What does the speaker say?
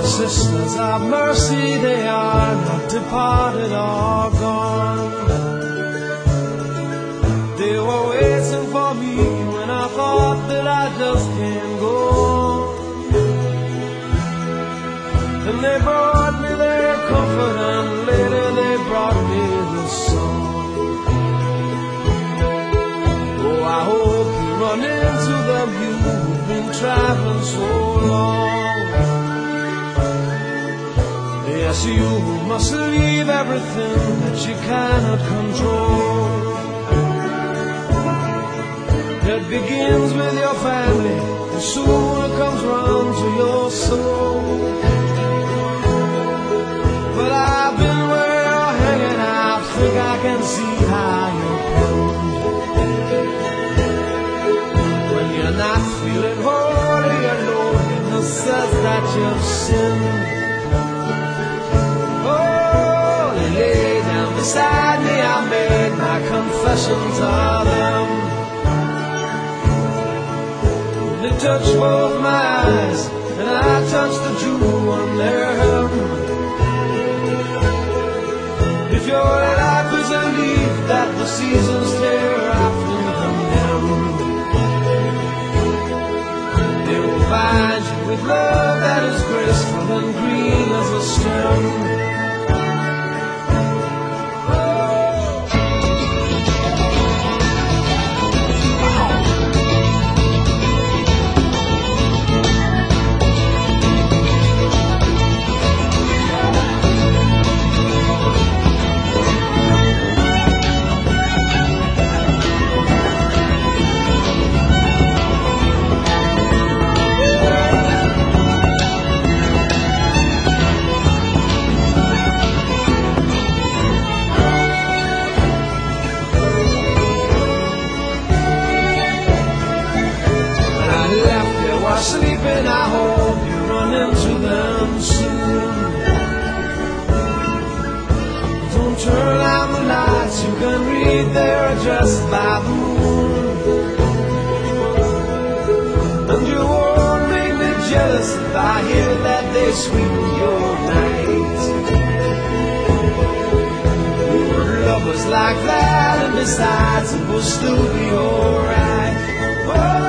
sisters of mercy, they are not departed or gone. They were waiting for me when I thought that I just can't go on. And they brought me their comfort, and later they brought me the song. Oh, I hope you run into them, you've been traveling so long. Yes, you must leave everything that you cannot control. It begins with your family, and soon it comes round to your soul. But I've been where you're hanging, I think I can see how you're prone. When you're not feeling holy, your loneliness says that you've sinned. Lay down beside me, I made my confession to them. They touched both my eyes, and I touched the jewel on their hem. If your life is a leaf that the seasons tear after them, they will find you with love that is graceful and green as a stem. Sleeping, I hope you run into them soon. Don't turn out the lights, you can read their address by the moon. And you won't make me jealous if I hear that they sweeten your night. Love was like that, and besides it will still be alright. Oh,